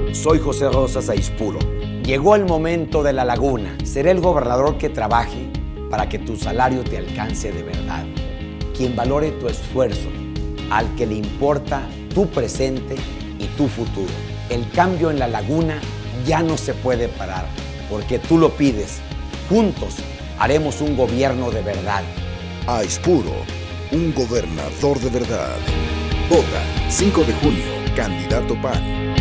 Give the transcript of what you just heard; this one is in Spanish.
Soy José Rosas Aispuro. Llegó el momento de la laguna. Seré el gobernador que trabaje para que tu salario te alcance de verdad. Quien valore tu esfuerzo, al que le importa tu presente y tu futuro. El cambio en la laguna ya no se puede parar, porque tú lo pides. Juntos haremos un gobierno de verdad. Aispuro, un gobernador de verdad. Vota 5 de junio, candidato PAN.